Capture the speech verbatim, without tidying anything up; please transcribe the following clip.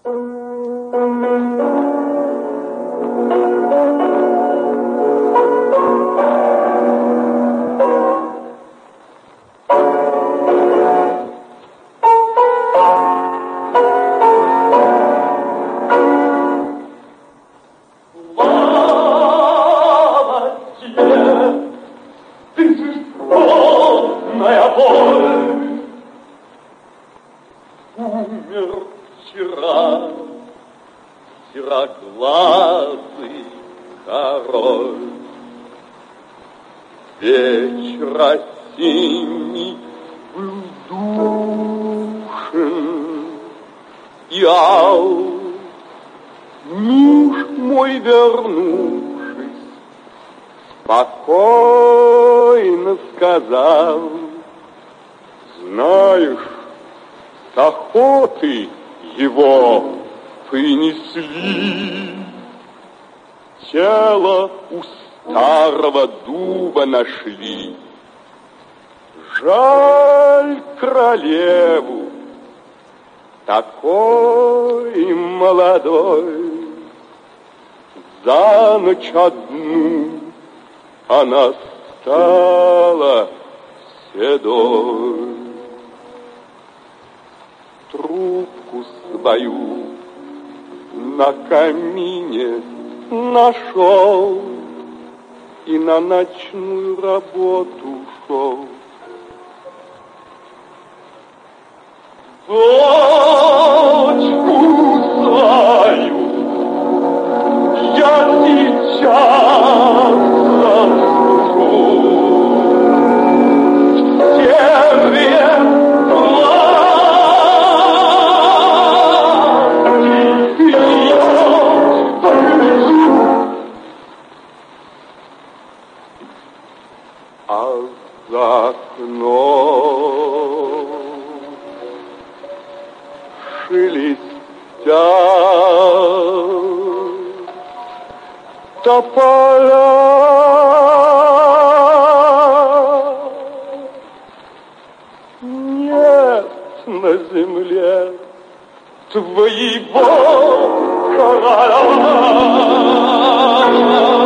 Сероглазый король. Вечер осенний был душен и ал. Муж мой, вернувшись, спокойно сказал: знаешь, с охоты его принесли, тело у старого дуба нашли. Жаль королеву, такой молодой, за ночь одну она стала седой. Трубку свою на камине нашел и на ночную работу шел. Дочку свою я сейчас заслужу. Серые глазки я повезу. А за окном шелестят тополя. Нет на земле твоего короля.